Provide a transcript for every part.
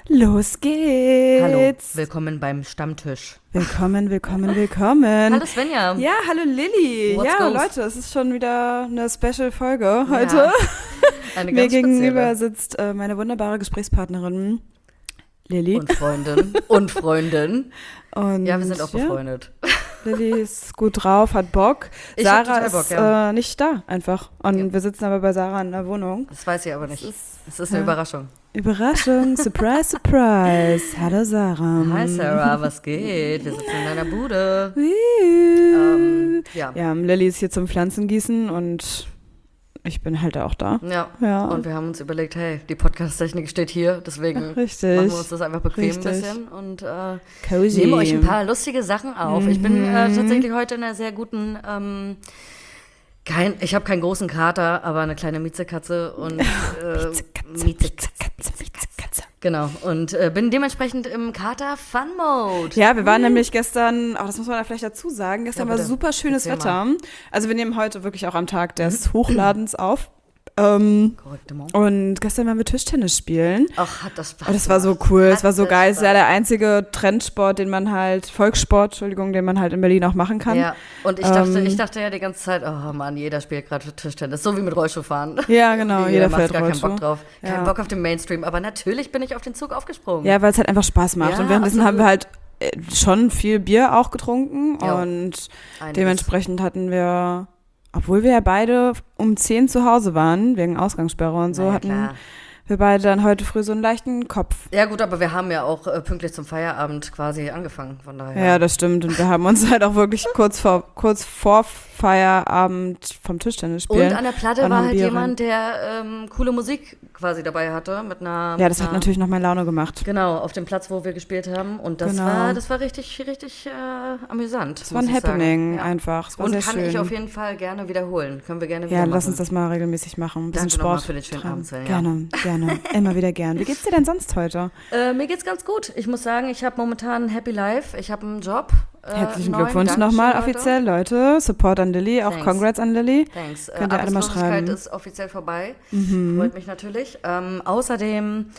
Los geht's. Hallo, willkommen beim Stammtisch. Willkommen. Hallo Svenja. Ja, hallo Lilly. What's Ja, goes? Leute, es ist schon wieder eine Special-Folge heute. Eine Mir ganz gegenüber spezielle. sitzt meine wunderbare Gesprächspartnerin Lilly. Und Freundin. Und Ja, wir sind auch befreundet. Lilly ist gut drauf, hat Bock. Ich hab Sarah total Bock, ist ja. nicht da einfach. Und Ja. wir sitzen aber bei Sarah in der Wohnung. Das weiß ich aber nicht. Es ist eine ja. Überraschung. Überraschung, surprise, surprise. Hallo Sarah. Hi Sarah, was geht? Wir sitzen in deiner Bude. Ja. Ja, Lilly ist hier zum Pflanzengießen und ich bin halt auch da. Ja. Und wir haben uns überlegt, hey, die Podcast-Technik steht hier, deswegen Richtig. machen wir uns das einfach bequem Richtig. ein bisschen und Cozy. nehmen euch ein paar lustige Sachen auf. Ich bin tatsächlich heute in einer sehr guten, ich habe keinen großen Kater, aber eine kleine Miezekatze und Miezekatze. Genau, und bin dementsprechend im Kater-Fun-Mode. Ja, wir waren nämlich gestern, das muss man da vielleicht dazu sagen, gestern Ja, war bitte. super schönes Erzähl Wetter. Also wir nehmen heute wirklich auch am Tag des Hochladens auf. Korrektement. Und gestern waren wir Tischtennis spielen. Ach, hat das Spaß Oh, das war so gemacht. cool, es Hat war so das geil. Es ist ja Spaß. der einzige Trendsport, Volkssport, den man halt in Berlin auch machen kann. Ja, und ich dachte ja die ganze Zeit, oh Mann, jeder spielt gerade Tischtennis, so wie mit Rollschuhfahren. Ja, genau, jeder macht fährt gar keinen Rollschuh. Bock drauf. Ja. Keinen Bock auf den Mainstream, aber natürlich bin ich auf den Zug aufgesprungen. Ja, weil es halt einfach Spaß macht. Ja, Und währenddessen haben absolut. wir halt schon viel Bier auch getrunken. Ja, und einiges. dementsprechend hatten wir, obwohl wir ja beide um 10 zu Hause waren, wegen Ausgangssperre und so, Na ja, hatten klar. wir beide dann heute früh so einen leichten Kopf. Ja gut, aber wir haben ja auch pünktlich zum Feierabend quasi angefangen, von daher. Ja, das stimmt. Und wir haben uns halt auch wirklich kurz vor Feierabend vom Tischtennis spielen. Und an der Platte an war einem halt Bier jemand, der coole Musik quasi dabei hatte mit einer. Ja, das mit hat einer, natürlich noch mehr Laune gemacht. Genau, auf dem Platz, wo wir gespielt haben. Und das Genau. war richtig amüsant. Es war ein Happening einfach. Es war Und sehr kann schön. ich auf jeden Fall gerne wiederholen. Können wir gerne wieder Ja, machen. lass uns das mal regelmäßig machen. Ein bisschen Danke nochmal Sport für den schönen treiben. Abend, Svenja. Gerne. Immer wieder gern. Wie geht's dir denn sonst heute? Mir geht's ganz gut. Ich muss sagen, ich habe momentan ein Happy Life. Ich habe einen Job. Herzlichen neuen. Glückwunsch Dankeschön, nochmal Leute. offiziell, Leute. Support an Lilly, auch Thanks. Congrats an Lilly. Thanks. Könnt ihr alle mal Arbeitslosigkeit schreiben. ist offiziell vorbei. Freut mich natürlich. Außerdem,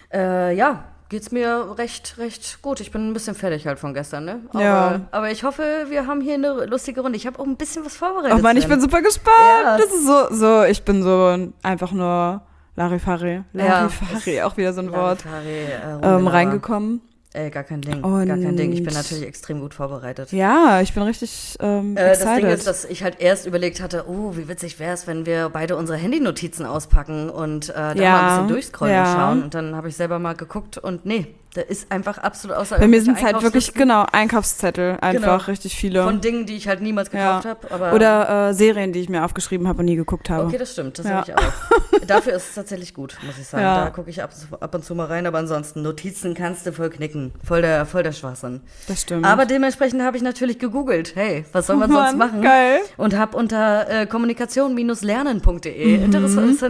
geht's mir recht gut. Ich bin ein bisschen fertig halt von gestern, ne? Aber ich hoffe, wir haben hier eine lustige Runde. Ich habe auch ein bisschen was vorbereitet. Oh Mann, ich Sven. bin super gespannt. Ja. Das ist so, ich bin so einfach nur Larifari, auch wieder so ein Wort, reingekommen. Ey, gar kein Ding. Und- Gar kein Ding. Ich bin natürlich extrem gut vorbereitet. Ja, ich bin richtig Das excited. Ding ist, dass ich halt erst überlegt hatte, wie witzig wäre es, wenn wir beide unsere Handynotizen auspacken und da Ja, mal ein bisschen durchscrollen ja. und schauen. Und dann habe ich selber mal geguckt und nee, da ist einfach absolut außer Bei mir irgendwelche sind es halt wirklich, Einkaufszettel, einfach Genau. richtig viele. von Dingen, die ich halt niemals gekauft habe. Oder Serien, die ich mir aufgeschrieben habe und nie geguckt habe. Okay, das stimmt, das Ja. habe ich auch. Dafür ist es tatsächlich gut, muss ich sagen. Ja. Da gucke ich ab und zu mal rein, aber ansonsten, Notizen kannst du voll knicken. Voll der Schwachsinn. Das stimmt. Aber dementsprechend habe ich natürlich gegoogelt, hey, was soll man sonst machen? Geil. Und habe unter kommunikation-lernen.de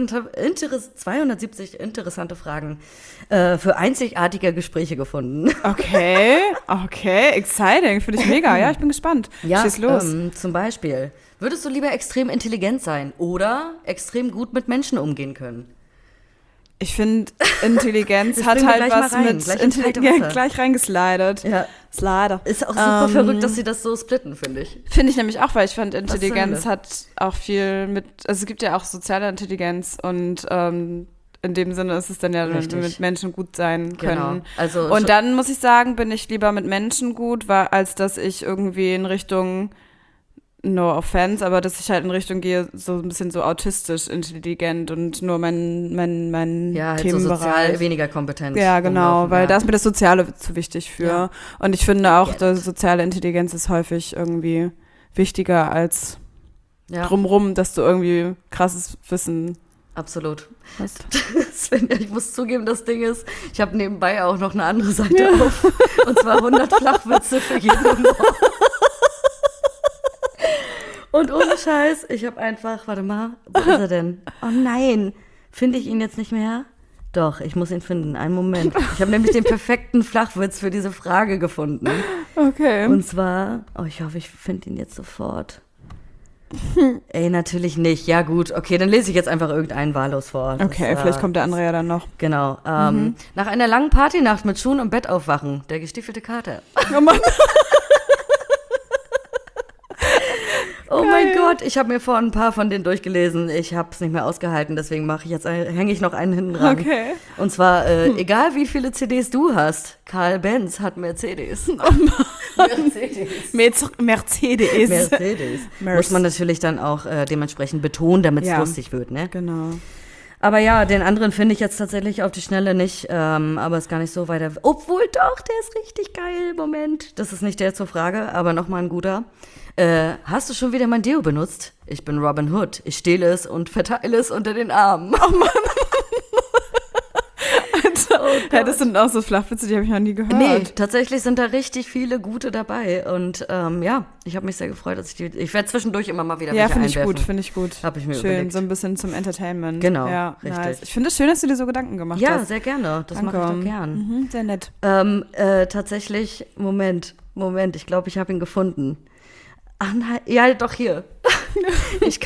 270 interessante Fragen für einzigartige Gespräche gefunden. Okay, exciting, finde ich mega. Ja, ich bin gespannt. Schieß los. Zum Beispiel, würdest du lieber extrem intelligent sein oder extrem gut mit Menschen umgehen können? Ich finde, Intelligenz Das hat bringen wir halt gleich mal was rein, mit gleich ins kalte Intelligenz. Wasser. Gleich reingeslidet. Ja. Slider. Ist auch super verrückt, dass sie das so splitten, finde ich. Finde ich nämlich auch, weil ich fand, zur Intelligenz Hölle? hat auch viel mit, also es gibt ja auch soziale Intelligenz und in dem Sinne ist es dann ja, wenn wir Richtig. mit Menschen gut sein können. Genau. Also Und dann muss ich sagen, bin ich lieber mit Menschen gut, als dass ich irgendwie in Richtung, no offense, aber dass ich halt in Richtung gehe, so ein bisschen so autistisch intelligent und nur mein ja, halt so Themenbereich. sozial weniger kompetent. Ja, genau, rumlaufen, weil ja. da ist mir das Soziale zu wichtig für. Ja. Und ich finde auch, Get it. die soziale Intelligenz ist häufig irgendwie wichtiger als Ja, drumrum, dass du irgendwie krasses Wissen absolut. hast. Sven, ich muss zugeben, das Ding ist, ich habe nebenbei auch noch eine andere Seite auf. Und zwar 100 Flachwitze für jeden Humor. Und ohne Scheiß, ich habe einfach, warte mal, wo ist er denn? Oh nein, finde ich ihn jetzt nicht mehr? Doch, ich muss ihn finden. Einen Moment. Ich habe nämlich den perfekten Flachwitz für diese Frage gefunden. Okay. Und zwar, ich hoffe, ich finde ihn jetzt sofort. Ey, natürlich nicht. Ja gut, okay, dann lese ich jetzt einfach irgendeinen wahllos vor. Okay, vielleicht kommt der andere ja dann noch. Genau. Nach einer langen Partynacht mit Schuhen im Bett aufwachen. Der gestiefelte Kater. Oh Mann. Oh mein Gott, ich habe mir vor ein paar von denen durchgelesen. Ich habe es nicht mehr ausgehalten, deswegen hänge ich noch einen hinten dran. Okay. Und zwar, egal wie viele CDs du hast, Karl Benz hat Mercedes. Mercedes. Muss man natürlich dann auch dementsprechend betonen, damit es lustig wird, ne? Genau. Aber ja, den anderen finde ich jetzt tatsächlich auf die Schnelle nicht, aber ist gar nicht so weiter. Obwohl doch, der ist richtig geil. Moment, das ist nicht der zur Frage, aber nochmal ein guter. Hast du schon wieder mein Deo benutzt? Ich bin Robin Hood. Ich stehle es und verteile es unter den Armen. Oh Mann. Alter. Ja, das sind auch so Flachwitze, die habe ich noch nie gehört. Nee, tatsächlich sind da richtig viele gute dabei. Und ich habe mich sehr gefreut, dass ich werde zwischendurch immer mal wieder welche einwerfen. Ja, finde ich gut. Habe ich mir schön, überlegt. so ein bisschen zum Entertainment. Genau, ja, richtig. Nice. Ich finde es schön, dass du dir so Gedanken gemacht hast. Ja, sehr gerne. Das mache ich doch gern. Sehr nett. Tatsächlich, Moment. Ich glaube, ich habe ihn gefunden. Ach nein, ja, doch hier. Ich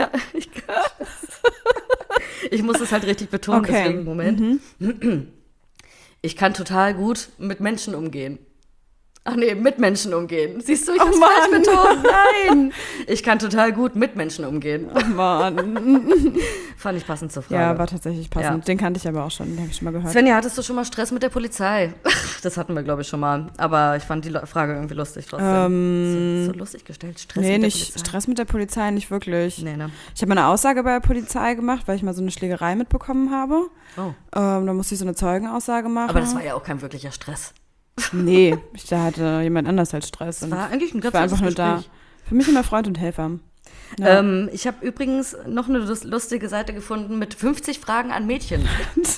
muss es halt richtig betonen, okay. Deswegen, Moment. Ich kann total gut mit Menschen umgehen. Ach nee, mit Menschen umgehen. Siehst du, ich hab's falsch betont. Nein. Ich kann total gut mit Menschen umgehen. Oh Mann. Fand ich passend zur Frage. Ja, war tatsächlich passend. Ja. Den kannte ich aber auch schon, den habe ich schon mal gehört. Svenja, hattest du schon mal Stress mit der Polizei? Das hatten wir, glaube ich, schon mal. Aber ich fand die Frage irgendwie lustig trotzdem. So lustig gestellt. Stress mit der Polizei? Stress mit der Polizei nicht wirklich. Nee, ne? Ich habe mal eine Aussage bei der Polizei gemacht, weil ich mal so eine Schlägerei mitbekommen habe. Oh. Da musste ich so eine Zeugenaussage machen. Aber das war ja auch kein wirklicher Stress. Nee, da hatte jemand anders halt Stress. Das war eigentlich ein ganz war einfach nur da. Für mich immer Freund und Helfer. Ja. Ich habe übrigens noch eine lustige Seite gefunden mit 50 Fragen an Mädchen.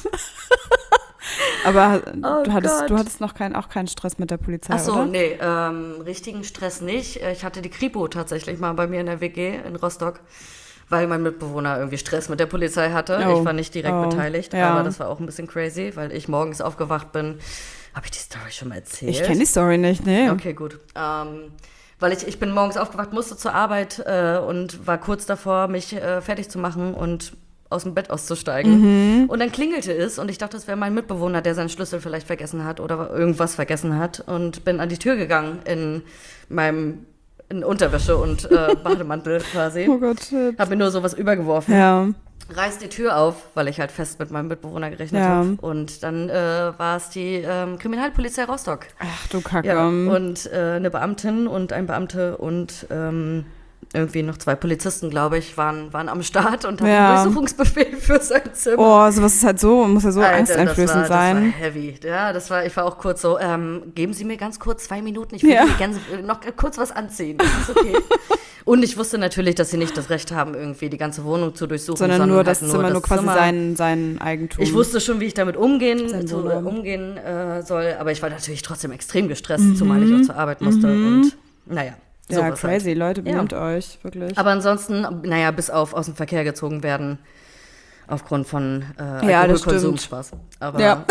Aber du hattest noch auch keinen Stress mit der Polizei, Ach so, oder? Nee, richtigen Stress nicht. Ich hatte die Kripo tatsächlich mal bei mir in der WG in Rostock, weil mein Mitbewohner irgendwie Stress mit der Polizei hatte. Oh. Ich war nicht direkt beteiligt, Ja. aber das war auch ein bisschen crazy, weil ich morgens aufgewacht bin. Habe ich die Story schon mal erzählt? Ich kenne die Story nicht, nee. Okay, gut. Weil ich bin morgens aufgewacht, musste zur Arbeit und war kurz davor, mich fertig zu machen und aus dem Bett auszusteigen. Und dann klingelte es und ich dachte, das wäre mein Mitbewohner, der seinen Schlüssel vielleicht vergessen hat oder irgendwas vergessen hat und bin an die Tür gegangen in Unterwäsche und Bademantel quasi. Oh Gott, shit. Hab mir nur sowas übergeworfen. Ja. Reiß die Tür auf, weil ich halt fest mit meinem Mitbewohner gerechnet Ja. habe. Und dann war es die Kriminalpolizei Rostock. Ach du Kacke. Ja, und eine Beamtin und ein Beamte und irgendwie noch 2 Polizisten, glaube ich, waren am Start und hatten einen Durchsuchungsbefehl für sein Zimmer. Oh, sowas ist halt muss ja so Alter, angsteinflößend sein. Das war heavy. Ja, ich war auch kurz so, geben Sie mir ganz kurz 2 Minuten, ich will noch kurz was anziehen. Das ist okay. Und ich wusste natürlich, dass sie nicht das Recht haben, irgendwie die ganze Wohnung zu durchsuchen. Sondern nur das halt Zimmer, nur quasi sein Eigentum. Ich wusste schon, wie ich damit umgehen soll, aber ich war natürlich trotzdem extrem gestresst, zumal ich auch zur Arbeit musste und naja. Ja, crazy, halt. Leute, benehmt euch, wirklich. Aber ansonsten, bis auf aus dem Verkehr gezogen werden, aufgrund von Alkoholkonsum. Spaß. Aber ja.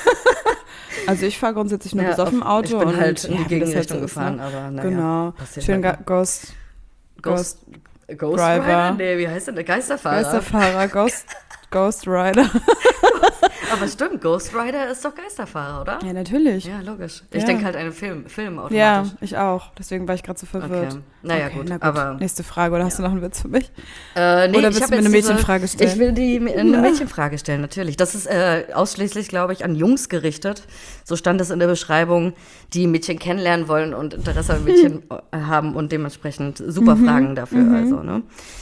Also ich fahre grundsätzlich nur besoffen Auto. Ich bin halt und, in die Gegenrichtung so gefahren, aber naja. Genau. Schön halt Ghost Driver? Driver. Nee, wie heißt denn der? Geisterfahrer, Ghost Rider. Aber stimmt, Ghost Rider ist doch Geisterfahrer, oder? Ja, natürlich. Ja, logisch. Ich denke halt an einen Film automatisch. Ja, ich auch. Deswegen war ich gerade so verwirrt. Okay. Naja, gut. Aber nächste Frage. Oder hast du noch einen Witz für mich? Nee, oder willst du mir eine Mädchenfrage stellen? Ich will eine Mädchenfrage stellen, natürlich. Das ist ausschließlich, glaube ich, an Jungs gerichtet. So stand es in der Beschreibung, die Mädchen kennenlernen wollen und Interesse an Mädchen haben und dementsprechend super Fragen dafür. Also, ne?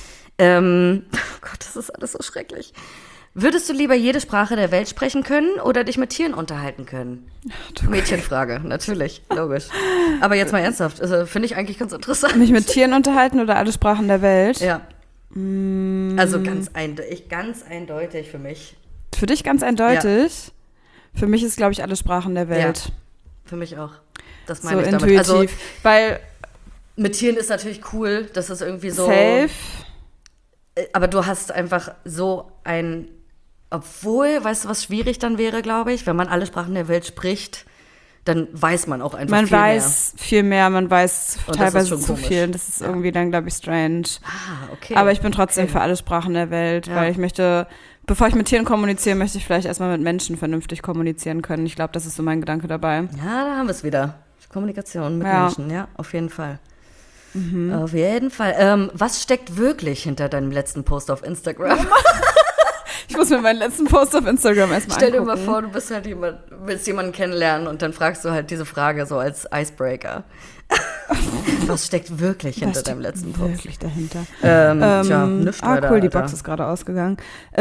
Oh Gott, das ist alles so schrecklich. Würdest du lieber jede Sprache der Welt sprechen können oder dich mit Tieren unterhalten können? Mädchenfrrage, natürlich, logisch. Aber jetzt mal ernsthaft, also, finde ich eigentlich ganz interessant. Mich mit Tieren unterhalten oder alle Sprachen der Welt? Ja. Also ganz eindeutig für mich. Für dich ganz eindeutig? Ja. Für mich ist, glaube ich, alle Sprachen der Welt. Ja, für mich auch. Das meine so ich intuitiv. damit. Also, weil mit Tieren ist natürlich cool, das ist irgendwie so. Safe. Aber du hast einfach so obwohl, weißt du, was schwierig dann wäre, glaube ich, wenn man alle Sprachen der Welt spricht, dann weiß man auch einfach man viel mehr. Man weiß viel mehr, man weiß und teilweise zu viel. Das ist irgendwie dann, glaube ich, strange. Okay. Aber ich bin trotzdem für alle Sprachen der Welt, weil ich möchte, bevor ich mit Tieren kommuniziere, möchte ich vielleicht erstmal mit Menschen vernünftig kommunizieren können. Ich glaube, das ist so mein Gedanke dabei. Ja, da haben wir es wieder. Kommunikation mit Menschen, ja, auf jeden Fall. Auf jeden Fall. Was steckt wirklich hinter deinem letzten Post auf Instagram? Ich muss mir meinen letzten Post auf Instagram erstmal Stell angucken. dir mal vor, du bist halt willst jemanden kennenlernen und dann fragst du halt diese Frage so als Icebreaker. Was steckt wirklich hinter deinem letzten Post? Wirklich dahinter. Tja, nichts weiter, cool, die Alter. Box ist gerade ausgegangen.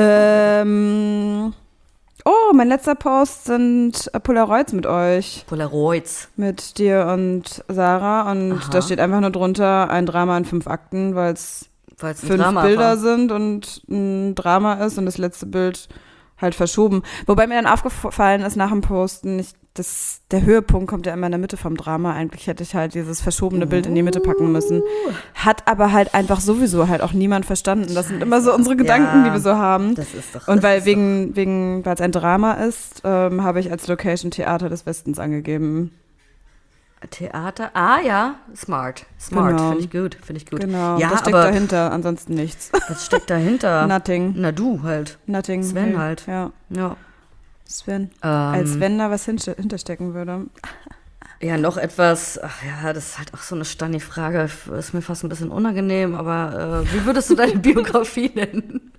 Mein letzter Post sind Polaroids mit euch. Polaroids. Mit dir und Sarah. Und da steht einfach nur drunter ein Drama in 5 Akten, weil es 5 Bilder sind und ein Drama ist und das letzte Bild halt verschoben. Wobei mir dann aufgefallen ist nach dem Posten, der Höhepunkt kommt ja immer in der Mitte vom Drama. Eigentlich hätte ich halt dieses verschobene Bild in die Mitte packen müssen. Hat aber halt einfach sowieso halt auch niemand verstanden. Das sind immer so unsere Gedanken, die wir so haben. Das ist doch. Und weil es ein Drama ist, habe ich als Location Theater des Westens angegeben. Theater? Ja, smart. Genau. Finde ich gut. Genau, ja, das steckt aber dahinter, ansonsten nichts. Was steckt dahinter? Nothing. Na, du halt. Nothing. Sven halt. Ja. Sven. Als wenn da was hinterstecken würde. Ja, noch etwas, das ist halt auch so eine Stani-Frage, ist mir fast ein bisschen unangenehm, aber wie würdest du deine Biografie nennen?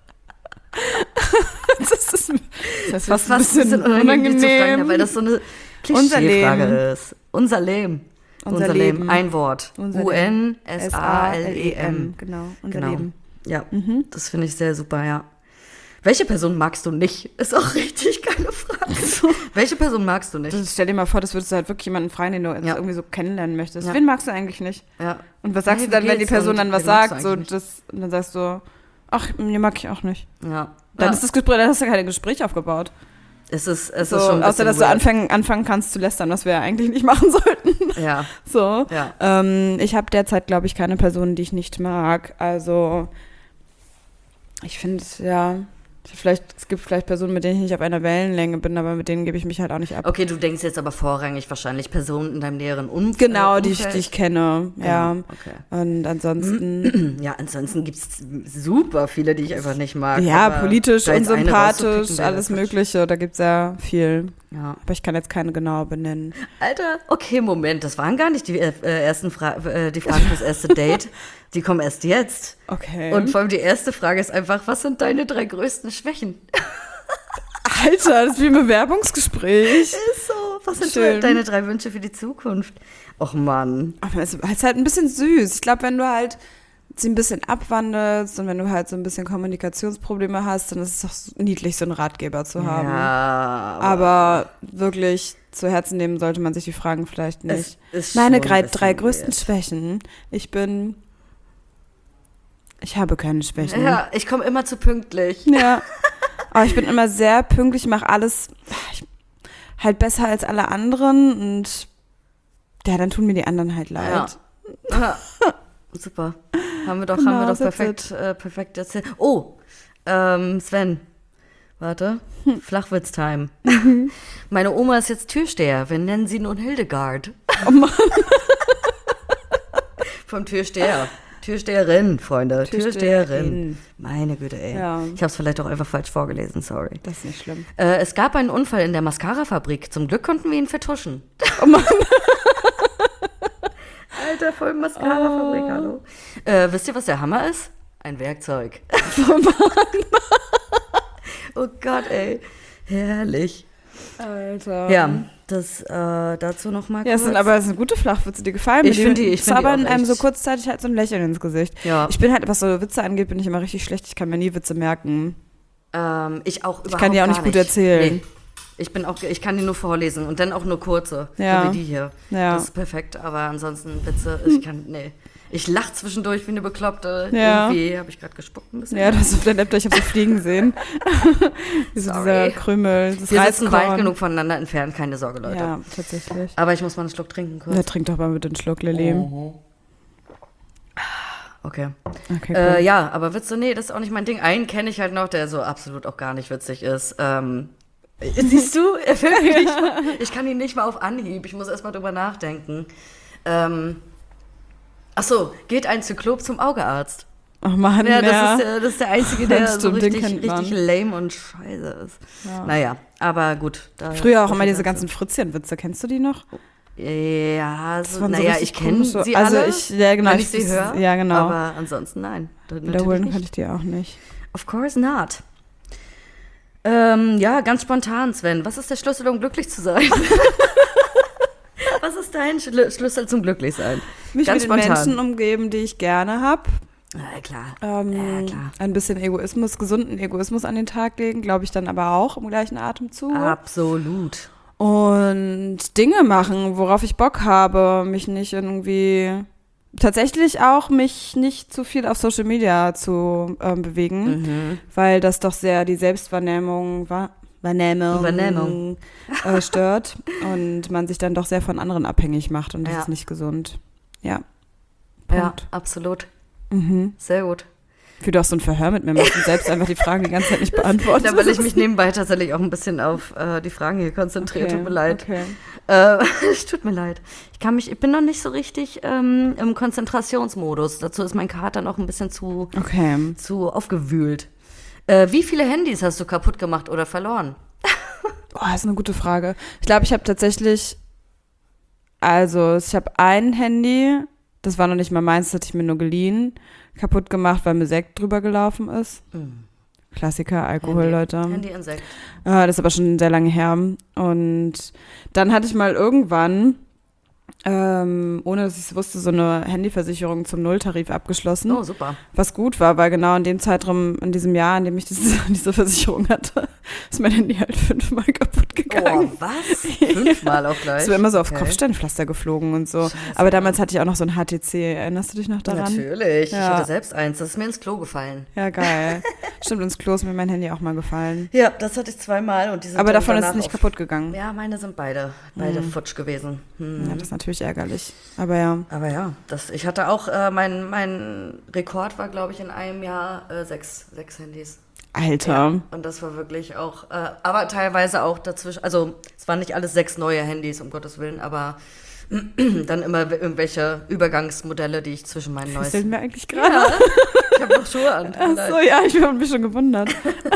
Das ist fast ein bisschen unangenehm. Zu fragen, weil das so eine Klischee-Frage ist. Unser Leben. Ein Wort. U-N-S-A-L-E-M. Genau, unser Leben. Ja, das finde ich sehr super, ja. Welche Person magst du nicht? Ist auch richtig geile Frage. Welche Person magst du nicht? Stell dir mal vor, das würdest du halt wirklich jemanden fragen, den du irgendwie so kennenlernen möchtest. Ja. Wen magst du eigentlich nicht? Ja. Und was sagst du dann, wenn die Person dann was sagt? Und dann sagst du, ach, den mag ich auch nicht. Ja. Dann ist das Gespräch, dann hast du kein Gespräch aufgebaut. Es ist so, schon außer, dass du anfangen kannst zu lästern, was wir ja eigentlich nicht machen sollten. Ja. So. Ja. Ich habe derzeit, glaube ich, keine Personen, die ich nicht mag. Also, ich finde, es gibt vielleicht Personen, mit denen ich nicht auf einer Wellenlänge bin, aber mit denen gebe ich mich halt auch nicht ab. Okay, du denkst jetzt aber vorrangig wahrscheinlich Personen in deinem näheren Umfeld. Genau, die ich kenne, ja. Okay. Und ansonsten... Ja, ansonsten gibt es super viele, die ich einfach nicht mag. Ja, politisch, unsympathisch, rauszupicken, alles Mögliche, da gibt es ja viel. Ja. Aber ich kann jetzt keine genau benennen. Alter, okay, Moment, das waren gar nicht die ersten die Fragen fürs erste Date. Die kommen erst jetzt. Okay. Und vor allem die erste Frage ist einfach, was sind deine 3 größten Schwächen? Alter, das ist wie ein Bewerbungsgespräch. Ist so. Was sind deine 3 Wünsche für die Zukunft? Och Mann. Aber es ist halt ein bisschen süß. Ich glaube, wenn du halt sie ein bisschen abwandelst und wenn du halt so ein bisschen Kommunikationsprobleme hast, dann ist es doch so niedlich, so einen Ratgeber zu haben. Ja. Aber wirklich zu Herzen nehmen sollte man sich die Fragen vielleicht nicht. Ist Meine schon ein 3 größten weird. Schwächen. Ich habe keine Schwächen. Ja, ich komme immer zu pünktlich. Ja. Aber ich bin immer sehr pünktlich, mache alles halt besser als alle anderen und ja, dann tun mir die anderen halt leid. Ja. Super. Haben wir doch perfekt erzählt. Oh, Sven. Warte. Flachwitz-Time. Meine Oma ist jetzt Türsteher. Wir nennen sie nun Hildegard. Oh Mann. Vom Türsteher. Türsteherin, Freunde. Türsteherin. Meine Güte, ey. Ja. Ich habe es vielleicht auch einfach falsch vorgelesen, sorry. Das ist nicht schlimm. Es gab einen Unfall in der Mascara-Fabrik. Zum Glück konnten wir ihn vertuschen. Oh Mann. Alter, voll Mascara-Fabrik, hallo. Wisst ihr, was der Hammer ist? Ein Werkzeug. Oh Mann. Oh Gott, ey. Herrlich. Alter. Ja, das dazu nochmal kurz. Ja, es sind gute Flachwitze, die gefallen mir. Ich finde die zaubern auch einem so echt. kurzzeitig halt so ein Lächeln ins Gesicht. Ja. Ich bin halt, was so Witze angeht, bin ich immer richtig schlecht. Ich kann mir nie Witze merken. Ich auch überhaupt Ich kann die auch nicht gut erzählen. Nee. Ich kann die nur vorlesen und dann auch nur kurze, Ja. so wie die hier. Ja. Das ist perfekt, aber ansonsten Witze, Ich lache zwischendurch wie eine Bekloppte. Ja. Irgendwie habe ich gerade gespuckt ein bisschen. Ja, das ist auf der Laptop, ich habe so fliegen sehen. Wie so Sorry. dieser Krümel, das Wir sitzen Reiskorn. weit genug voneinander entfernt, keine Sorge, Leute. Ja, tatsächlich. Aber ich muss mal einen Schluck trinken kurz. Ja, trink doch mal mit den Schluck, Lilly. Okay. Okay, cool. Ja, aber Witze, nee, das ist auch nicht mein Ding. Einen kenne ich halt noch, der so absolut auch gar nicht witzig ist. Siehst du? Wirklich? Ich kann ihn nicht mal auf Anhieb. Ich muss erst mal drüber nachdenken. Achso, geht ein Zyklop zum Augearzt? Ach man, ja. Das ist der Einzige, der Stimmt, so richtig lame und scheiße ist. Ja. Naja, aber gut. Früher auch immer diese ganzen Fritzchen-Witze. Kennst du die noch? Ja, so ich kenne sie alle, wenn ich sie höre. Ja, genau. Aber ansonsten nein. Wiederholen kann ich die auch nicht. Of course not. Ja, ganz spontan, Sven. Was ist der Schlüssel, um glücklich zu sein? Was ist dein Schlüssel zum Glücklichsein? Mich ganz mit den Menschen umgeben, die ich gerne habe. Ja, klar. Klar. Ein bisschen gesunden Egoismus an den Tag legen, glaube ich dann aber auch im gleichen Atemzug. Absolut. Und Dinge machen, worauf ich Bock habe, mich nicht zu viel auf Social Media zu bewegen, weil das doch sehr die Selbstwahrnehmung stört und man sich dann doch sehr von anderen abhängig macht und das ist nicht gesund. Ja. Punkt. Ja, absolut. Sehr gut. Wie du auch so ein Verhör mit mir machst und selbst einfach die Fragen die ganze Zeit nicht beantwortest. Ja, weil ich mich nebenbei tatsächlich auch ein bisschen auf die Fragen hier konzentriere. Tut mir leid. Okay. Tut mir leid. Ich bin noch nicht so richtig im Konzentrationsmodus. Dazu ist mein Kater noch ein bisschen zu aufgewühlt. Wie viele Handys hast du kaputt gemacht oder verloren? Das ist eine gute Frage. Ich glaube, ich habe tatsächlich, ich habe ein Handy, das war noch nicht mal meins, das hatte ich mir nur geliehen, kaputt gemacht, weil mir Sekt drüber gelaufen ist. Klassiker, Alkohol, Leute. Handy und Sekt. Das ist aber schon sehr lange her. Und dann hatte ich mal irgendwann, ohne dass ich es wusste, so eine Handyversicherung zum Nulltarif abgeschlossen. Oh, super. Was gut war, weil genau in dem Zeitraum, in diesem Jahr, in dem ich diese Versicherung hatte, ist mein Handy halt 5-mal kaputt gegangen. Oh, was? 5-mal auch gleich? Es war immer so auf Kopfsteinpflaster geflogen und so. Scheiße. Aber damals hatte ich auch noch so ein HTC. Erinnerst du dich noch daran? Natürlich. Ja. Ich hatte selbst eins. Das ist mir ins Klo gefallen. Ja, geil. Stimmt, ins Klo ist mir mein Handy auch mal gefallen. Ja, das hatte ich 2-mal. Und die sind aber davon ist es nicht kaputt gegangen. Ja, meine sind beide futsch gewesen. Ja, das ist natürlich ärgerlich. Aber ja. Ich hatte auch, mein Rekord war, glaube ich, in einem Jahr 6 Handys. Alter. Ja, und das war wirklich auch, aber teilweise auch dazwischen, also es waren nicht alles 6 neue Handys, um Gottes Willen, aber dann immer irgendwelche Übergangsmodelle, die ich zwischen meinen neuesten... Was sind wir eigentlich gerade? Ja, ich habe noch Schuhe an. Achso, ja, ich habe mich schon gewundert.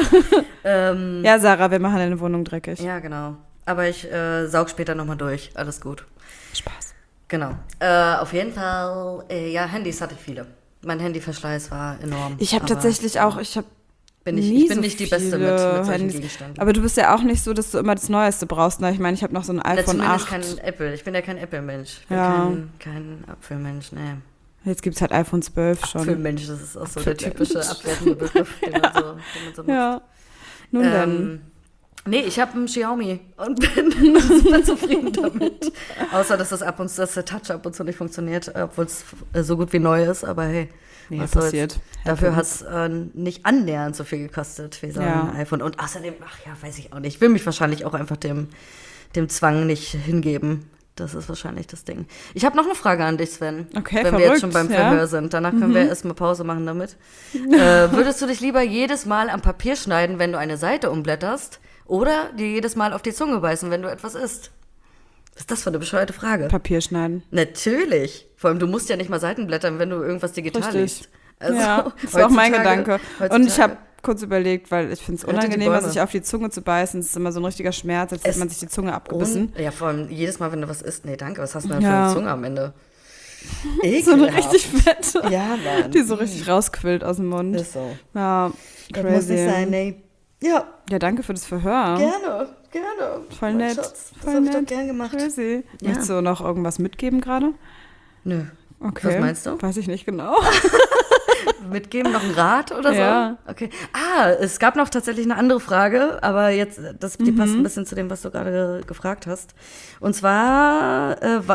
Ja, Sarah, wir machen deine Wohnung dreckig. Ja, genau. Aber ich saug später nochmal durch. Alles gut. Spaß. Genau. Auf jeden Fall, Handys hatte ich viele. Mein Handyverschleiß war enorm. Ich habe tatsächlich auch, ich bin nicht die Beste mit solchen Gegenständen. Aber du bist ja auch nicht so, dass du immer das Neueste brauchst. Ne? Ich meine, ich habe noch so ein iPhone 8. Kein Apple. Ich bin ja kein Apple-Mensch. Ich bin kein Apfelmensch, nee. Jetzt gibt es halt iPhone 12 schon. Apfelmensch, das ist auch so der typische abwertende Begriff, den man so nutzt. Ja, nun dann. Nee, ich habe einen Xiaomi und bin super zufrieden damit. Außer, dass der Touch ab und zu nicht funktioniert, obwohl es so gut wie neu ist. Aber hey, was passiert? Dafür hat es nicht annähernd so viel gekostet wie so ein iPhone. Und außerdem, weiß ich auch nicht. Ich will mich wahrscheinlich auch einfach dem Zwang nicht hingeben. Das ist wahrscheinlich das Ding. Ich habe noch eine Frage an dich, Sven. Okay, wenn wir jetzt schon beim Verhör sind. Danach können wir erstmal Pause machen damit. Würdest du dich lieber jedes Mal am Papier schneiden, wenn du eine Seite umblätterst? Oder dir jedes Mal auf die Zunge beißen, wenn du etwas isst? Was ist das für eine bescheuerte Frage? Papier schneiden. Natürlich. Vor allem, du musst ja nicht mal Seiten blättern, wenn du irgendwas digital liest. Also, ja, das war auch mein Gedanke. Und ich habe kurz überlegt, weil ich finde es unangenehm, sich auf die Zunge zu beißen. Es ist immer so ein richtiger Schmerz, als hätte man sich die Zunge abgebissen. Ja, vor allem jedes Mal, wenn du was isst. Nee, danke, was hast du denn für eine Zunge am Ende? So eine richtig fette. Ja, Mann. Die so richtig rausquillt aus dem Mund. Ist so. Ja, crazy. Das muss nicht sein, nee. Ja. Ja, danke für das Verhör. Gerne. Voll nett. Schatz. Das habe ich doch gern gemacht. Crazy. Ja. Möchtest du noch irgendwas mitgeben gerade? Nö. Okay. Was meinst du? Weiß ich nicht genau. Mitgeben, noch ein Rat oder so? Ja. Okay. Es gab noch tatsächlich eine andere Frage, aber jetzt, die passt ein bisschen zu dem, was du gerade gefragt hast. Und zwar,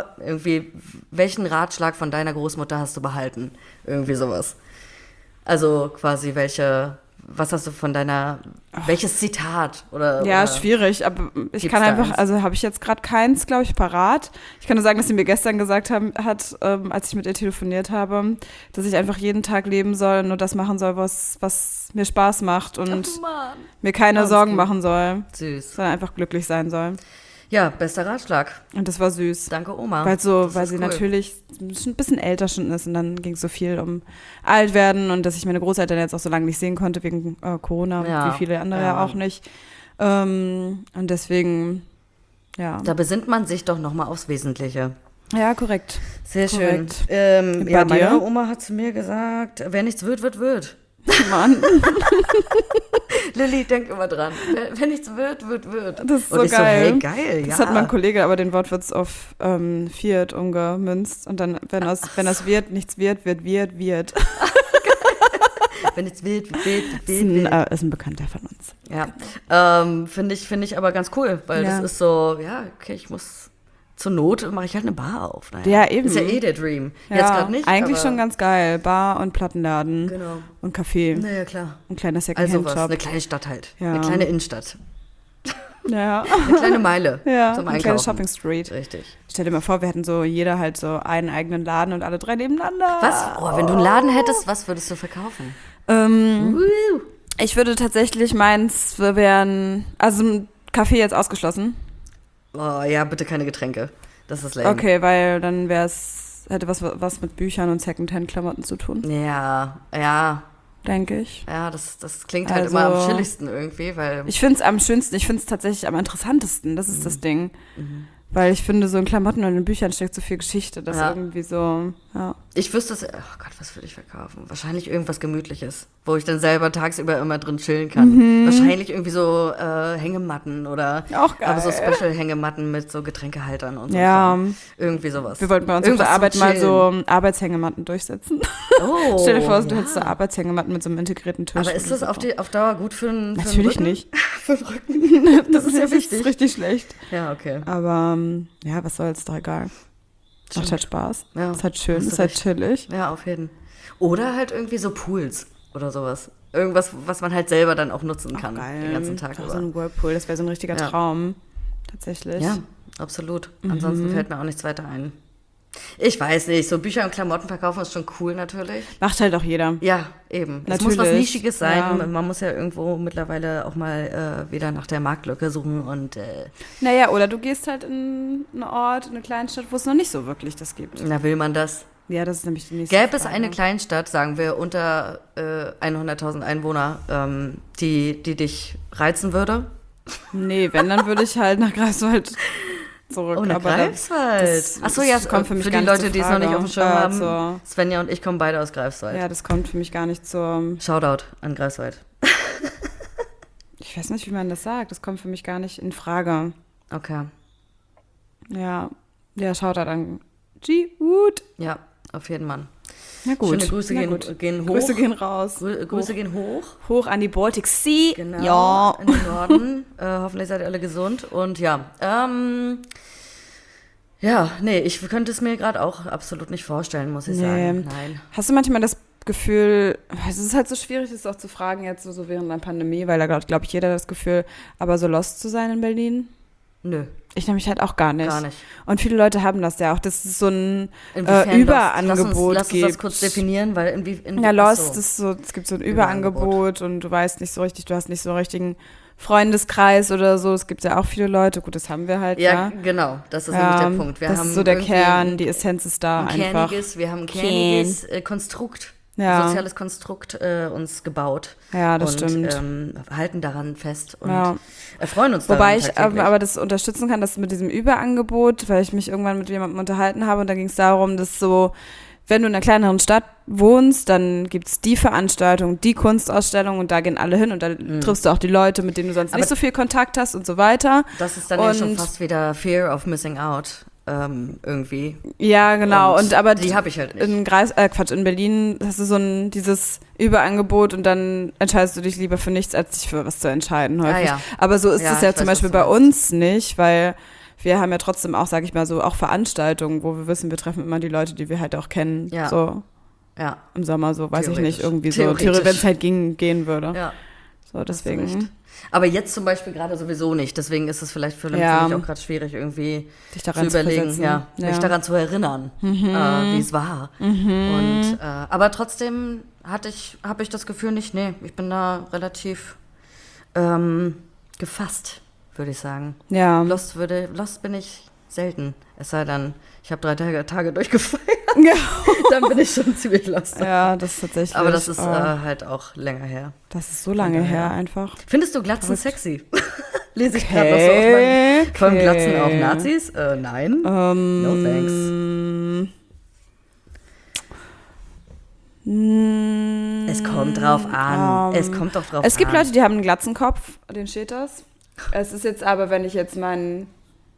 welchen Ratschlag von deiner Großmutter hast du behalten? Irgendwie sowas. Also quasi, welche was hast du von welches Zitat? Ja, oder schwierig, aber ich kann einfach, also habe ich jetzt gerade keins, glaube ich, parat. Ich kann nur sagen, dass sie mir gestern gesagt hat, als ich mit ihr telefoniert habe, dass ich einfach jeden Tag leben soll, nur das machen soll, was mir Spaß macht und mir keine Sorgen machen soll. Süß. Sondern einfach glücklich sein soll. Ja, bester Ratschlag. Und das war süß. Danke, Oma. Weil sie natürlich ein bisschen älter schon ist und dann ging es so viel um alt werden und dass ich meine Großeltern jetzt auch so lange nicht sehen konnte wegen Corona, wie viele andere ja auch nicht. Und deswegen, ja. Da besinnt man sich doch nochmal aufs Wesentliche. Ja, korrekt. Sehr korrekt. Schön. Ja, meine Oma hat zu mir gesagt, wer nichts wird, wird, wird. Mann. Lilly, denk immer dran. Wenn nichts wird, wird, wird. Das ist so geil. So, hey, geil, das hat mein Kollege aber den Wortwitz auf Fiat umgemünzt. Und dann, wenn das wird, nichts wird, wird. Wenn es wird. Ist ein Bekannter von uns. Ja. Finde ich aber ganz cool, weil das ist so, ja, okay, ich muss. Zur Not mache ich halt eine Bar auf. Naja. Ja, eben. Ist ja der Dream. Ja, jetzt gerade nicht. Eigentlich schon ganz geil. Bar und Plattenladen. Genau. Und Café. Naja, klar. Ein kleiner Secondhand-Shop. Also was, eine kleine Stadt halt. Ja. Eine kleine Innenstadt. Ja. Eine kleine Meile zum Einkaufen. Eine kleine Shopping Street. Richtig. Stell dir mal vor, wir hätten jeder halt so einen eigenen Laden und alle 3 nebeneinander. Was? Oh, wenn du einen Laden hättest, was würdest du verkaufen? Ich würde tatsächlich meins wären, also ein Café jetzt ausgeschlossen. Oh ja, bitte keine Getränke. Das ist lame. Okay, weil dann hätte was mit Büchern und Secondhand-Klamotten zu tun. Ja. Denke ich. Ja, das klingt halt immer am chilligsten irgendwie, weil... Ich finde es am schönsten, ich finde es tatsächlich am interessantesten, das ist das Ding. Weil ich finde, so in Klamotten und in Büchern steckt so viel Geschichte, dass irgendwie so, ja. Ich wüsste es, oh Gott, was würde ich verkaufen? Wahrscheinlich irgendwas Gemütliches, wo ich dann selber tagsüber immer drin chillen kann. Wahrscheinlich irgendwie so Hängematten oder auch geil. Aber so Special-Hängematten mit so Getränkehaltern und so. Ja. Irgendwie sowas. Wir wollten bei uns auf der Arbeit mal so Arbeitshängematten durchsetzen. Oh, stell dir vor, du hättest so Arbeitshängematten mit so einem integrierten Tisch. Aber ist das auf Dauer gut für einen Rücken? Natürlich nicht. Für den Rücken? Das ist ja wichtig. Das ist richtig schlecht. Ja, okay. Aber ja, was soll's, doch egal. Macht halt Spaß. Ja, ist halt schön, ist halt chillig. Ja, auf jeden Fall. Oder halt irgendwie so Pools oder sowas. Irgendwas, was man halt selber dann auch nutzen kann. Geil. Den ganzen Tag über. So ein Whirlpool, das wäre so ein richtiger Traum. Tatsächlich. Ja, absolut. Ansonsten fällt mir auch nichts weiter ein. Ich weiß nicht, so Bücher und Klamotten verkaufen ist schon cool natürlich. Macht halt auch jeder. Ja, eben. Natürlich. Es muss was Nischiges sein. Ja. Man muss ja irgendwo mittlerweile auch mal wieder nach der Marktlücke suchen und Naja, oder du gehst halt in einen Ort, in eine Kleinstadt, wo es noch nicht so wirklich das gibt. Na, will man das? Ja, das ist nämlich die nächste Gäbe Frage. es eine Kleinstadt, sagen wir, unter 100.000 Einwohner, die dich reizen würde? Nee, wenn, dann würde ich halt nach Greifswald zurück. Oh, nach Greifswald. Achso, ja, das kommt für mich die Leute, die es noch nicht auf dem Schirm haben. So. Svenja und ich kommen beide aus Greifswald. Ja, das kommt für mich gar nicht zur... Shoutout an Greifswald. Ich weiß nicht, wie man das sagt. Das kommt für mich gar nicht in Frage. Okay. Ja, Shoutout an G-Wood. Ja, auf jeden Fall. Na gut. Schöne Grüße gehen hoch. Grüße gehen raus. Grüße gehen hoch. Hoch an die Baltic Sea. Genau, ja. in den Norden. Hoffentlich seid ihr alle gesund. Und ja, nee, ich könnte es mir gerade auch absolut nicht vorstellen, muss ich sagen. Nein. Hast du manchmal das Gefühl, es ist halt so schwierig, das auch zu fragen jetzt so während der Pandemie, weil da glaube ich jeder das Gefühl, aber so lost zu sein in Berlin? Nö. Ich nämlich halt auch gar nicht. Gar nicht. Und viele Leute haben das ja auch, dass es so ein Überangebot lass uns gibt. das kurz definieren, weil ja, Lost ist so, es gibt so ein Überangebot und du weißt nicht so richtig, du hast nicht so einen richtigen Freundeskreis oder so. Es gibt ja auch viele Leute, gut, das haben wir halt, ja. Genau, das ist nämlich der Punkt. Das ist so der Kern, die Essenz ist da einfach. Wir haben ein kerniges Konstrukt, soziales Konstrukt uns gebaut. Ja, das stimmt. Halten daran fest und freuen uns daran. Wobei ich aber das unterstützen kann, dass mit diesem Überangebot, weil ich mich irgendwann mit jemandem unterhalten habe und da ging es darum, dass so, wenn du in einer kleineren Stadt wohnst, dann gibt es die Veranstaltung, die Kunstausstellung und da gehen alle hin und da triffst du auch die Leute, mit denen du sonst nicht so viel Kontakt hast und so weiter. Das ist dann ja schon fast wieder Fear of Missing Out. Irgendwie. Ja, genau. Und aber die habe ich halt nicht. In Berlin hast du so dieses Überangebot und dann entscheidest du dich lieber für nichts, als dich für was zu entscheiden häufig. Ja. Aber so ist es ja zum Beispiel bei uns nicht, weil wir haben ja trotzdem auch, sag ich mal so, auch Veranstaltungen, wo wir wissen, wir treffen immer die Leute, die wir halt auch kennen. Ja. So. Ja. Im Sommer so, weiß ich nicht, irgendwie so, Theoretisch. wenn es halt gehen würde. Ja. So, deswegen. Aber jetzt zum Beispiel gerade sowieso nicht. Deswegen ist es vielleicht für mich auch gerade schwierig, irgendwie dich daran zu überlegen, versetzen. mich daran zu erinnern, wie es war. Und, aber trotzdem habe ich das Gefühl nicht, ich bin da relativ gefasst, würde ich sagen. Ja. Lost bin ich selten. Es sei denn, ich habe 3 Tage durchgefeiert. Ja. Dann bin ich schon ziemlich lost. Ja, das ist tatsächlich. Aber das ist halt auch länger her. Das ist so lange her einfach. Findest du Glatzen sexy? Lese ich gerade noch so auf meinen... Vor allem Glatzen auch Nazis? Nein. No thanks. Es kommt drauf an. Es kommt doch drauf an. Es gibt Leute, die haben einen Glatzenkopf, denen steht das. Es ist jetzt aber, wenn ich jetzt meinen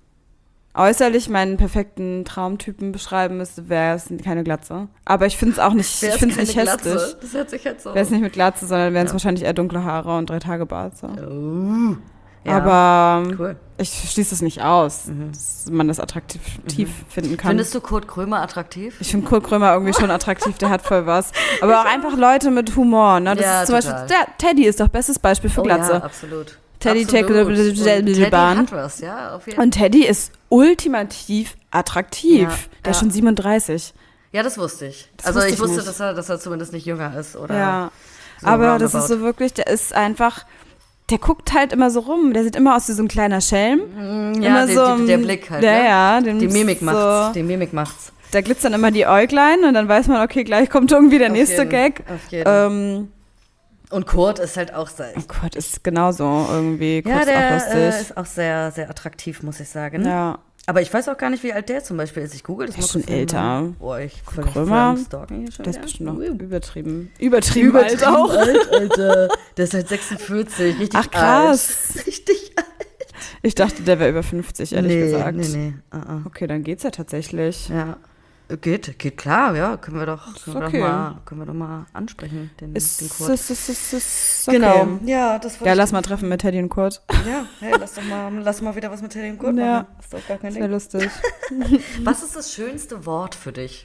perfekten Traumtypen beschreiben müsste, wäre es keine Glatze. Aber ich finde es auch nicht, ich finde es nicht hässlich. Das hört sich halt so. Wäre es nicht mit Glatze, sondern wären es wahrscheinlich eher dunkle Haare und 3 Tage Bart. So. Ja, aber cool. Ich schließe es nicht aus, dass man das attraktiv finden kann. Findest du Kurt Krömer attraktiv? Ich finde Kurt Krömer irgendwie schon attraktiv, der hat voll was. Aber auch einfach Leute mit Humor. Ne? Das ist zum Beispiel, Teddy ist doch bestes Beispiel für Glatze. Ja, absolut. Teddy Teddy hat was, ja, auf jeden Fall. Und Teddy ist ultimativ attraktiv. Der ist schon 37. Ja, das wusste ich. Ich wusste, dass er zumindest nicht jünger ist. Oder ja, so aber das ist so wirklich, der ist einfach, der guckt halt immer so rum. Der sieht immer aus wie so ein kleiner Schelm. Ja, immer der Blick halt. Ja, die Mimik macht's. Die Mimik macht's. Da glitzern immer die Äuglein und dann weiß man, okay, gleich kommt irgendwie der nächste Gag. Auf jeden. Und Kurt ist halt auch sehr... Kurt ist genauso irgendwie. Kurt der ist auch lustig. Ist auch sehr, sehr attraktiv, muss ich sagen. Ja. Aber ich weiß auch gar nicht, wie alt der zum Beispiel ist. Ich google das mal. Der ist schon älter. Boah, ich Krömer, der ist bestimmt noch übertrieben alt auch. Alter. Der ist halt 46, richtig alt. Ach, krass. Richtig alt. Ich dachte, der wäre über 50, ehrlich gesagt. Nee. Okay, dann geht's ja tatsächlich. Ja. Geht klar, ja, können wir doch mal ansprechen, den Kurt. Ist okay. Genau, ja, das ja, lass mal treffen mit Teddy und Kurt. Ja, hey, lass mal wieder was mit Teddy und Kurt machen. Das ist doch gar kein Ding. Sehr lustig. Was ist das schönste Wort für dich?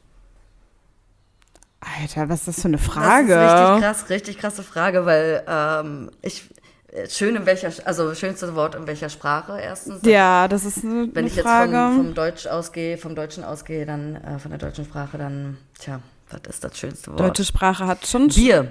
Alter, was ist das für eine Frage? Das ist richtig krasse Frage, weil schönste Wort in welcher Sprache erstens? Ja, das ist eine Wenn ich Frage. Jetzt vom Deutschen ausgehe, dann von der deutschen Sprache, dann, was ist das schönste Wort? Deutsche Sprache hat schon... Bier.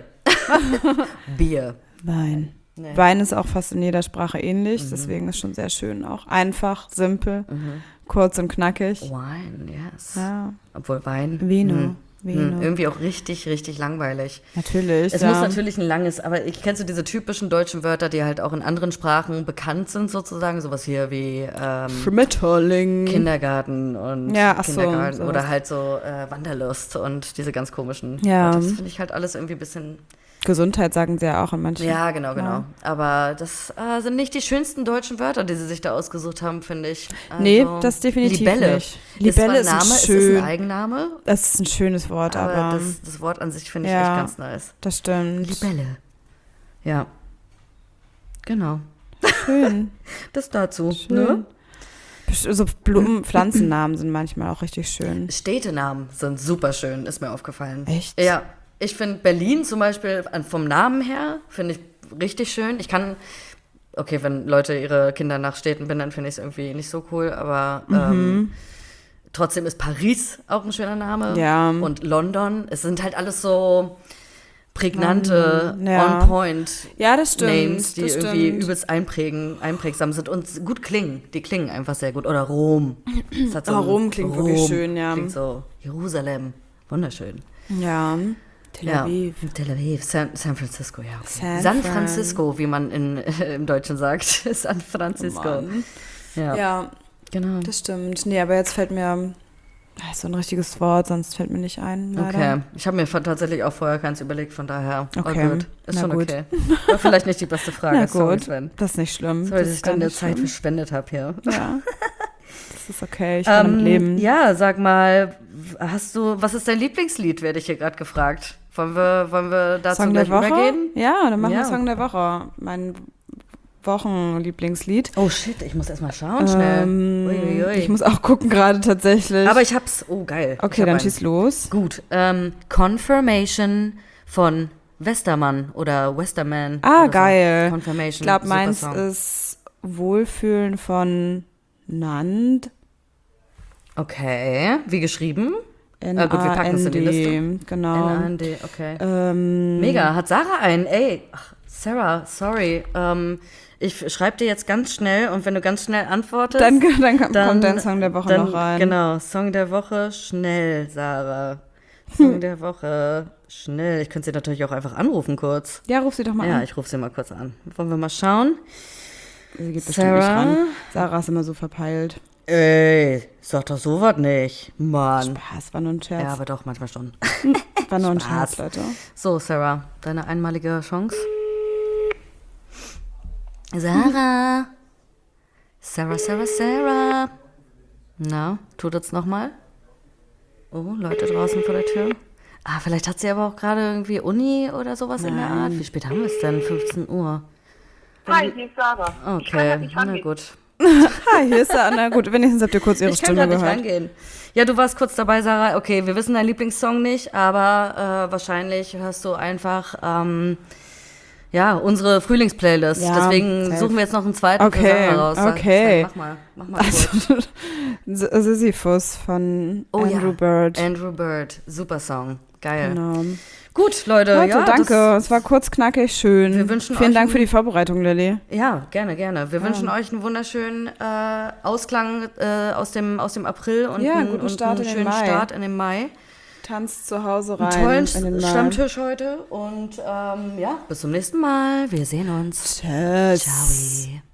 Bier. Wein. Nee. Wein ist auch fast in jeder Sprache ähnlich, deswegen ist schon sehr schön auch. Einfach, simpel, kurz und knackig. Wine, yes. Ja. Obwohl Wein... Vino. Irgendwie auch richtig, richtig langweilig. Natürlich, Es muss natürlich ein langes, aber kennst du diese typischen deutschen Wörter, die halt auch in anderen Sprachen bekannt sind sozusagen? Sowas hier wie Schmetterling. Kindergarten und Kindergarten oder halt so Wanderlust und diese ganz komischen Wörter. Das finde ich halt alles irgendwie ein bisschen... Gesundheit sagen sie ja auch in manchen. Ja, genau. Aber das sind nicht die schönsten deutschen Wörter, die sie sich da ausgesucht haben, finde ich. Also, nee, das definitiv Libelle. Nicht. Libelle ist schön. Ist es ein Eigenname? Das ist ein schönes Wort, aber das Wort an sich finde ich echt ganz nice. Das stimmt. Libelle. Ja. Genau. Schön. Das dazu. Schön. Ne? So Pflanzennamen sind manchmal auch richtig schön. Städtenamen sind super schön, ist mir aufgefallen. Echt? Ja. Ich finde Berlin zum Beispiel vom Namen her, finde ich richtig schön. Wenn Leute ihre Kinder nach Städten benennen, finde ich es irgendwie nicht so cool, aber trotzdem ist Paris auch ein schöner Name. Ja. Und London. Es sind halt alles so prägnante, on-point Names, die irgendwie übelst einprägsam sind und gut klingen. Die klingen einfach sehr gut. Oder Rom. Rom klingt wirklich schön, ja. Klingt so Jerusalem. Wunderschön. Ja. Tel Aviv. Ja, Tel Aviv, San Francisco, ja. Okay. San Francisco, wie man im Deutschen sagt. San Francisco. Oh ja, genau. Das stimmt. Nee, aber jetzt fällt mir so ein richtiges Wort, sonst fällt mir nicht ein. Leider. Okay, ich habe mir tatsächlich auch vorher keins überlegt, von daher. Okay. Gut. Ist schon gut. Okay. War vielleicht nicht die beste Frage. Na gut, sorry, Sven. Das ist nicht schlimm. Sorry, dass ich dann Zeit verschwendet habe hier. Ja. Das ist okay, ich kann damit leben. Ja, sag mal, was ist dein Lieblingslied, werde ich hier gerade gefragt. Wollen wir dazu Song gleich der Woche? übergehen? Ja, dann machen wir Song der Woche. Mein Wochenlieblingslied. Oh shit, ich muss erstmal schauen, schnell. Uiuiui. Ich muss auch gucken gerade tatsächlich. Aber ich hab's, oh geil. Okay, dann schieß los. Gut, Confirmation von Westermann oder Westerman. Ah, oder geil. So. Confirmation. Ich glaube, meins Song. ist Wohlfühlen von Nand. Okay, wie geschrieben? Gut, wir packen es in die Liste. Genau. N-A-N-D, okay. Mega, hat Sarah einen? Ey, ach, Sarah, sorry. Ich schreibe dir jetzt ganz schnell und wenn du ganz schnell antwortest, dann kommt dein Song der Woche noch rein. Genau, Song der Woche, schnell, Sarah. Song der Woche, schnell. Ich könnte sie natürlich auch einfach anrufen kurz. Ja, ruf sie doch mal an. Ja, ich rufe sie mal kurz an. Wollen wir mal schauen? Sie geht bestimmt nicht ran. Sarah ist immer so verpeilt. Ey, sag doch sowas nicht. Mann. Spaß, war nur ein Scherz. Ja, aber doch, manchmal schon. War nur ein Spaß. Scherz, Leute. So, Sarah, deine einmalige Chance. Sarah. Sarah. Na, tut es nochmal? Oh, Leute draußen vor der Tür. Ah, vielleicht hat sie aber auch gerade irgendwie Uni oder sowas in der Art. Wie spät haben wir es denn? 15 Uhr. Hi, hier ist Sarah. Okay, na gut. Hi, hier ist Anna. Gut, wenigstens habt ihr kurz ihre Stimme nicht gehört. reingehen. Ja, du warst kurz dabei, Sarah. Okay, wir wissen deinen Lieblingssong nicht, aber wahrscheinlich hörst du einfach unsere Frühlingsplaylist. Ja, deswegen safe. suchen wir jetzt noch einen zweiten für Sarah raus. Okay. Mach mal kurz. Sisyphus von Andrew Bird. Andrew Bird, super Song. Geil. Genau. Gut, Leute. Ja, danke. Es war kurz, knackig, schön. Wir wünschen Vielen euch Dank für die Vorbereitung, Lilly. Ja, gerne. Wir wünschen euch einen wunderschönen Ausklang aus dem April und einen schönen Start in den Mai. Tanzt zu Hause rein. Einen tollen Stammtisch heute und bis zum nächsten Mal. Wir sehen uns. Tschüss. Ciao.